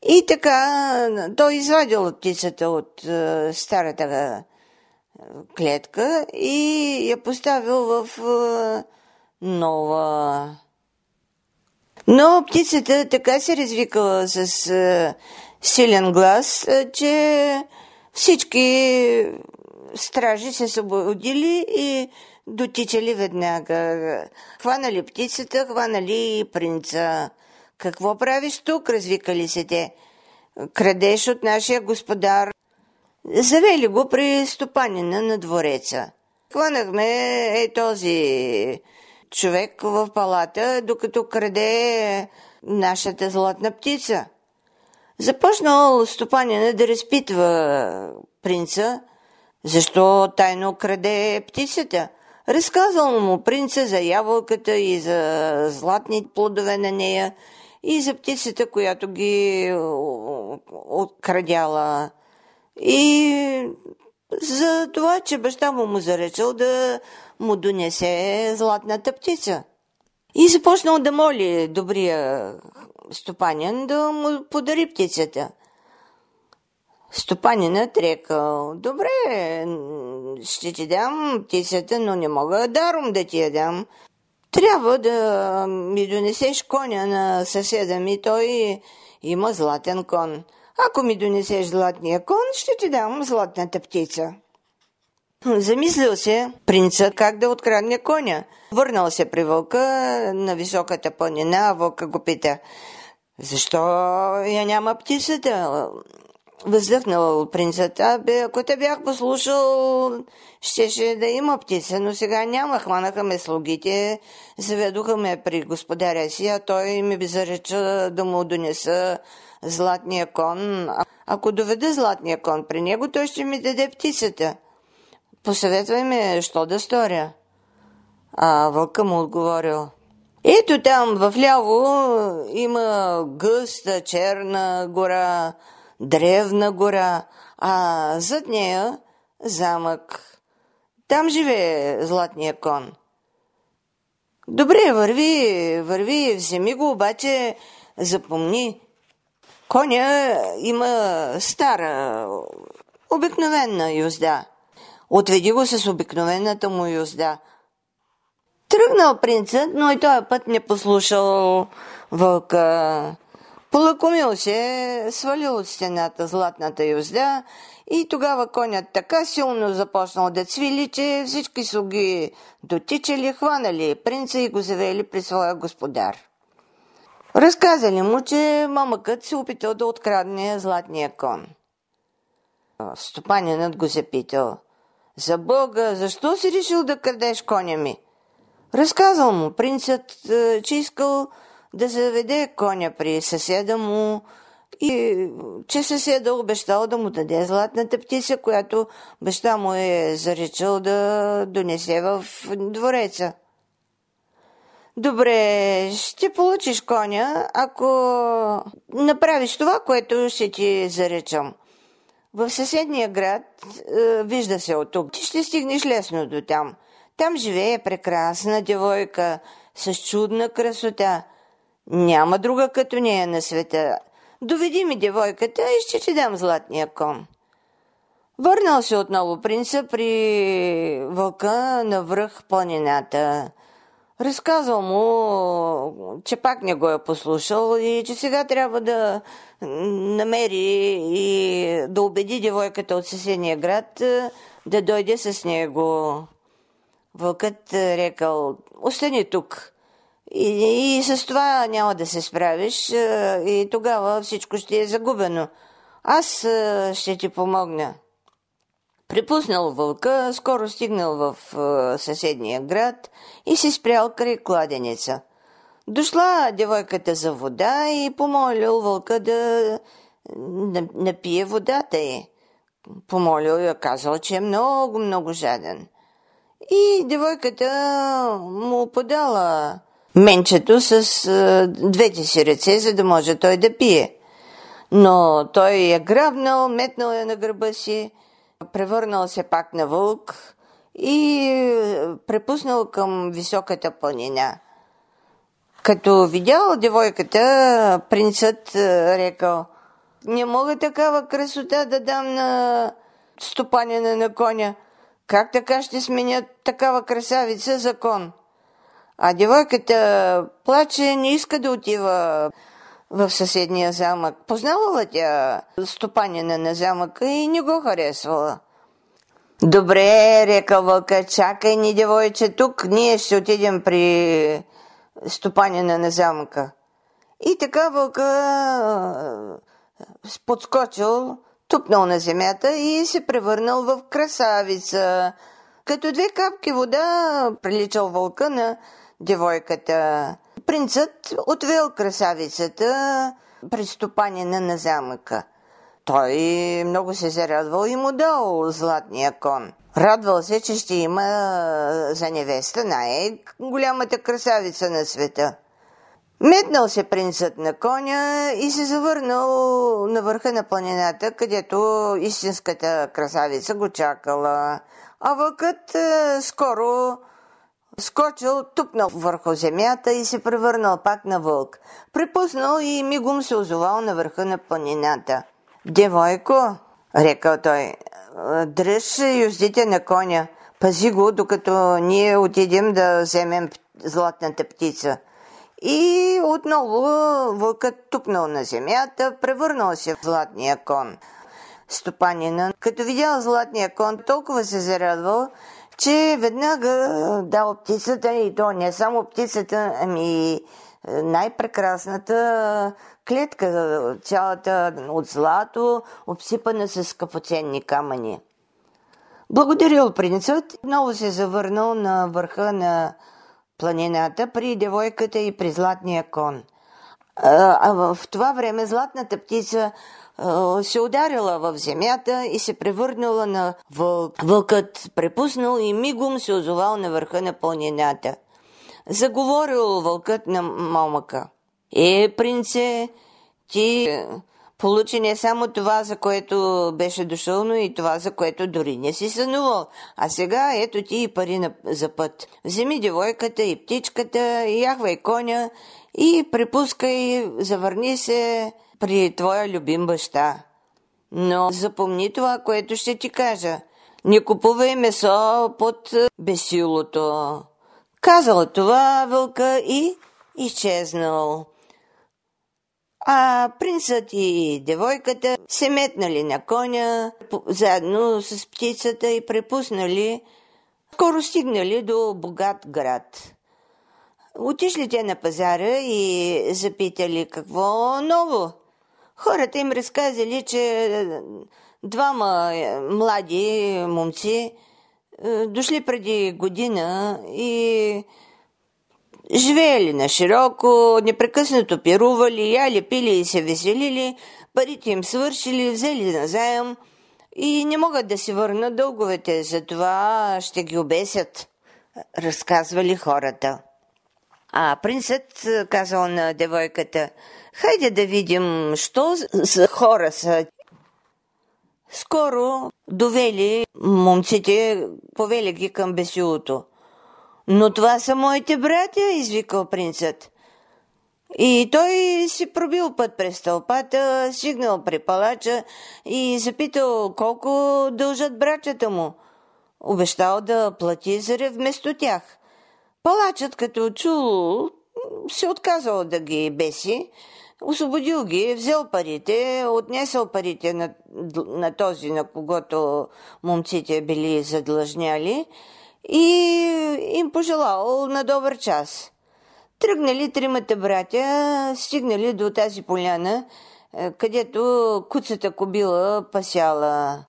И така, той извадил птицата от старата клетка и я поставил в нова. Но птицата така се развикала с силен глас, че всички стражи се събудили и дотичали веднага. Хванали птицата, хванали и принца. Какво правиш тук, развикали се те? Крадеш от нашия господар. Завели го при стопанина на двореца. Хванахме този човек в палата, докато краде нашата златна птица. Започнал стопанина да разпитва принца, защо тайно краде птицата. Разказал му принца за ябълката и за златни плодове на нея и за птицата, която ги открадяла. И за това, че баща му заречал да му донесе златната птица. И започнал да моли добрия стопанин да му подари птицата. Стопанинът рекал: добре, ще ти дам птицата, но не мога даром да ти я дам. Трябва да ми донесеш коня на съседа ми, той има златен кон. Ако ми донесеш златния кон, ще ти дам златната птица. Замислил се принцът как да открадне коня. Върнал се при вълка на високата планина, а вълка го пита: защо я няма птицата? Въздъхнал принцът: ако те бях послушал, щеше да има птица, но сега няма. Хванаха ме слугите, заведоха ме при господаря си, а той ми зареча да му донеса златния кон. Ако доведа златния кон при него, той ще ми даде птицата. Посъветвай ме, що да сторя. А вълка му отговорил: ето там вляво има гъста черна гора, древна гора, а зад нея замък. Там живее златния кон. Добре, върви, вземи го, обаче запомни. Коня има стара, обикновена юзда. Отведи го с обикновената му юзда. Тръгнал принцът, но и този път не послушал вълка. Полакомил се, свалил от стената златната юзда и тогава конят така силно започнал да цвили, че всички слуги дотичали, хванали принца и го завели при своя господар. Разказали му, че момъкът се опитал да открадне златния кон. Стопанинът го запитал: за Бога, защо си решил да крадеш коня ми? Разказал му принцът, че искал да заведе коня при съседа му и че съседа обещал да му даде златната птица, която баща му е заречал да донесе в двореца. Добре, ще получиш коня, ако направиш това, което ще ти заречам. В съседния град, вижда се от тук, ти ще стигнеш лесно до там. Там живее прекрасна девойка с чудна красота. Няма друга като нея на света. Доведи ми девойката и ще ти дам златния кон. Върнал се отново принца при вълка навръх планината. Разказал му, че пак не го е послушал и че сега трябва да намери и да убеди девойката от съседния град да дойде с него. Вълкът рекал: остани тук. И с това няма да се справиш и тогава всичко ще е загубено. Аз ще ти помогна. Припуснал вълка, скоро стигнал в съседния град и се спрял край кладенеца. Дошла девойката за вода и помолил вълка да напие водата й. Помолил я, казал, че е много, много жаден. И девойката му подала менчето с двете си ръце, за да може той да пие. Но той я грабнал, метнал я на гърба си, превърнал се пак на вълк и препуснал към високата планина. Като видял девойката, принцът рекал: Не мога такава красота да дам на стопанина на коня. Как така ще сменят такава красавица за кон? А девойката плаче, не иска да отива в съседния замък. Познавала тя стопанина на замъка и не го харесвала. Добре, рекал вълка, чакай ни, девойче, тук ние ще отидем при стопанина на замъка. И така вълка подскочил, тупнал на земята и се превърнал в красавица. Като две капки вода приличал вълка на девойката. Принцът отвел красавицата при стопанина на замъка. Той много се зарадвал и му дал златния кон. Радвал се, че ще има за невеста най-голямата красавица на света. Метнал се принцът на коня и се завърнал на върха на планината, където истинската красавица го чакала. А вълкът скоро скочил, тупнал върху земята и се превърнал пак на вълк. Припуснал и мигом се озовал на върха на планината. Девойко, рекал той, дръж юздите на коня, пази го, докато ние отидем да вземем златната птица. И отново вълкът тупнал на земята, превърнал се в златния кон. Стопанина, като видял златния кон, толкова се зарадвал, че веднага дал птицата, и то не само птицата, ами най-прекрасната клетка, цялата от злато, обсипана с скъпоценни камъни. Благодарил принцът, много се завърнал на върха на планината при девойката и при златния кон. А в това време златната птица се ударила в земята и се превърнала на вълк. Вълкът препуснал и мигом се озовал на върха на планината. Заговорил вълкът на момъка. Принце, ти получи не само това, за което беше дошъл, но и това, за което дори не си сънувал. А сега ето ти и пари за път. Вземи девойката и птичката, и яхвай коня и препускай, завърни се при твоя любим баща. Но запомни това, което ще ти кажа. Не купувай месо под бесилото. Казал това вълка и изчезнал. А принцът и девойката се метнали на коня, заедно с птицата и препуснали. Скоро стигнали до богат град. Отишли те на пазара и запитали какво ново. Хората им разказали, че двама млади момци дошли преди година и живеели на широко, непрекъснато пирували, яли, пили и се веселили, парите им свършили, взели назаем и не могат да си върнат дълговете, затова ще ги обесят, разказвали хората. А принцът казал на девойката: хайде да видим, що за хора са. Скоро довели момците, повели ги към бесилото. Но това са моите братя, извикал принцът. И той си пробил път през тълпата, стигнал при палача и запитал колко дължат братята му. Обещал да плати заре вместо тях. Палачът, като чул, се отказал да ги беси, освободил ги, взел парите, отнесъл парите на този, на когото момците били задлъжняли, и им пожелал на добър час. Тръгнали тримата братя, стигнали до тази поляна, където куцата кобила пасяла.